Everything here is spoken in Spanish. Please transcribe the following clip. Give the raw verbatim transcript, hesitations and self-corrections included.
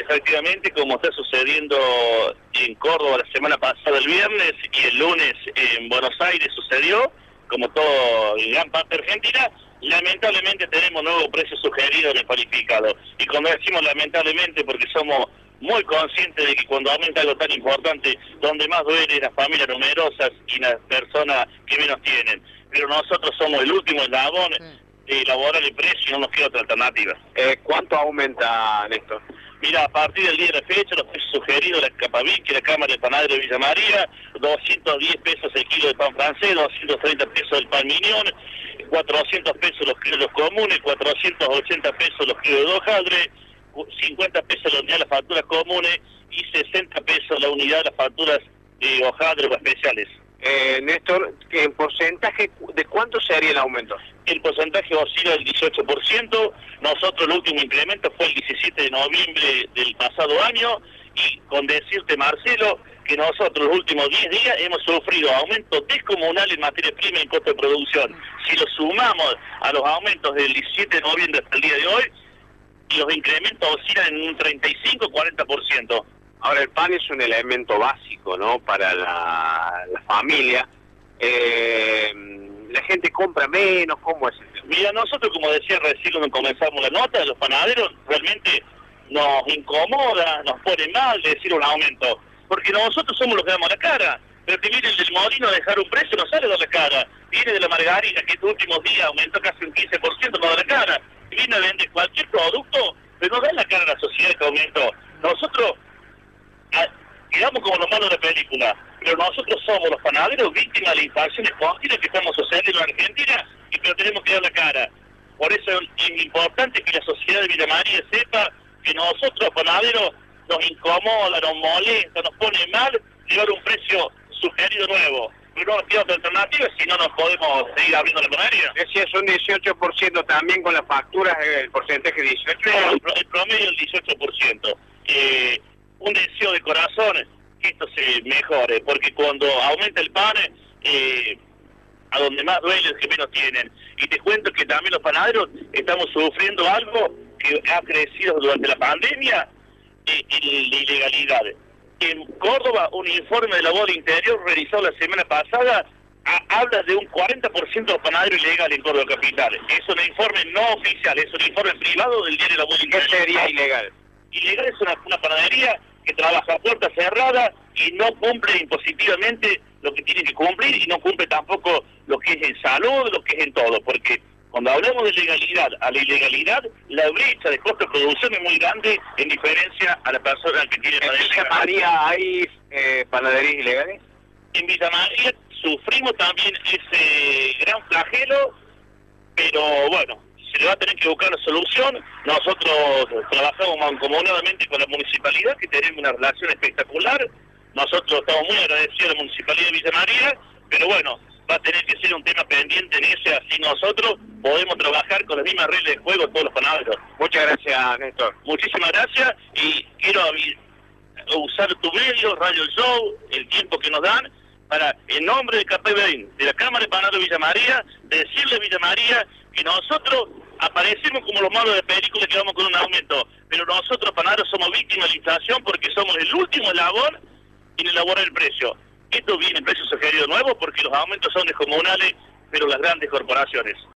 efectivamente, como está sucediendo en Córdoba la semana pasada el viernes y el lunes en Buenos Aires sucedió, como todo en gran parte de Argentina, lamentablemente tenemos nuevo precio sugerido en el panificado. Y cuando decimos lamentablemente, porque somos muy conscientes de que cuando aumenta algo tan importante, donde más duele las familias numerosas y las personas que menos tienen. Pero nosotros somos el último eslabón de elaborar el precio y no nos queda otra alternativa. Eh, ¿Cuánto aumenta, Néstor? Mira, a partir del día de la fecha, los precios sugeridos de la Capaví, que es la Cámara de Panaderos de Villa María, doscientos diez pesos el kilo de pan francés, doscientos treinta pesos el pan mignon, cuatrocientos pesos los kilos comunes, cuatrocientos ochenta pesos los kilos de hojaldre, cincuenta pesos la unidad de las facturas comunes y sesenta pesos la unidad de las facturas de hojaldre o especiales. Eh, Néstor, ¿en porcentaje de cuánto sería el aumento? El porcentaje oscila del dieciocho por ciento, nosotros el último incremento fue el diecisiete de noviembre del pasado año, y con decirte, Marcelo, que nosotros los últimos diez días hemos sufrido aumentos descomunales en materia prima y en costo de producción. Si lo sumamos a los aumentos del diecisiete de noviembre hasta el día de hoy, los incrementos oscilan en un treinta y cinco a cuarenta por ciento. Ahora, el pan es un elemento básico, ¿no?, para la, la familia. Eh, la gente compra menos, ¿cómo es eso? Mira, nosotros, como decía recién cuando comenzamos la nota, de los panaderos realmente nos incomoda, nos pone mal decir un aumento, porque nosotros somos los que damos la cara. Pero que viene el del molino a dejar un precio, no sale a dar la cara. Viene de la margarina, que estos últimos días aumentó casi un quince por ciento, no da la cara. Y viene a vender cualquier producto, pero no da la cara a la sociedad que aumentó. Nosotros a, quedamos como los malos de la película, pero nosotros somos los panaderos víctimas de las infracciones continuas que estamos sucediendo en Argentina, y pero tenemos que dar la cara. Por eso es importante que la sociedad de Villa María sepa que nosotros, panaderos, nos incomoda, nos molesta, nos pone mal llevar un precio sugerido nuevo. Pero no nos queda otra alternativa, si no nos podemos seguir abriendo la panadería. Decías un dieciocho por ciento también con las facturas, el porcentaje dieciocho por ciento. No, el promedio es el dieciocho por ciento. Eh, un deseo de corazón que esto se mejore, porque cuando aumenta el pan, eh, a donde más duele es que menos tienen. Y te cuento que también los panaderos estamos sufriendo algo que ha crecido durante la pandemia, eh, en la ilegalidad. En Córdoba, un informe de la Voz del Interior realizado la semana pasada a, habla de un cuarenta por ciento de panaderos ilegales en Córdoba Capital. Es un informe no oficial, es un informe privado del diario La Voz del Interior. ¿Qué sería ilegal? Ilegal es una, una panadería que trabaja a puerta cerrada y no cumple impositivamente lo que tiene que cumplir, y no cumple tampoco lo que es en salud, lo que es en todo, porque cuando hablamos de legalidad a la ilegalidad, la brecha de costo de producción es muy grande en diferencia a la persona que tiene panadería. ¿En Villa María hay eh, panaderías ilegales? En Villa María sufrimos también ese gran flagelo, pero bueno, se le va a tener que buscar una solución. Nosotros trabajamos mancomunadamente con la municipalidad, que tenemos una relación espectacular. Nosotros estamos muy agradecidos a la municipalidad de Villa María, pero bueno, va a tener que ser un tema pendiente en ese, así nosotros podemos trabajar con las mismas reglas de juego todos los panaderos. Muchas gracias, Néstor. Muchísimas gracias, y quiero usar tu medio, Radio Show, el tiempo que nos dan, para, en nombre de K P B I N, de la Cámara de Panaderos de Villa María, decirle a Villa María que nosotros aparecemos como los malos de película que vamos con un aumento, pero nosotros, panaderos, somos víctimas de la inflación porque somos el último eslabón en elaborar el precio. Esto viene en precio sugerido nuevo porque los aumentos son descomunales, pero las grandes corporaciones.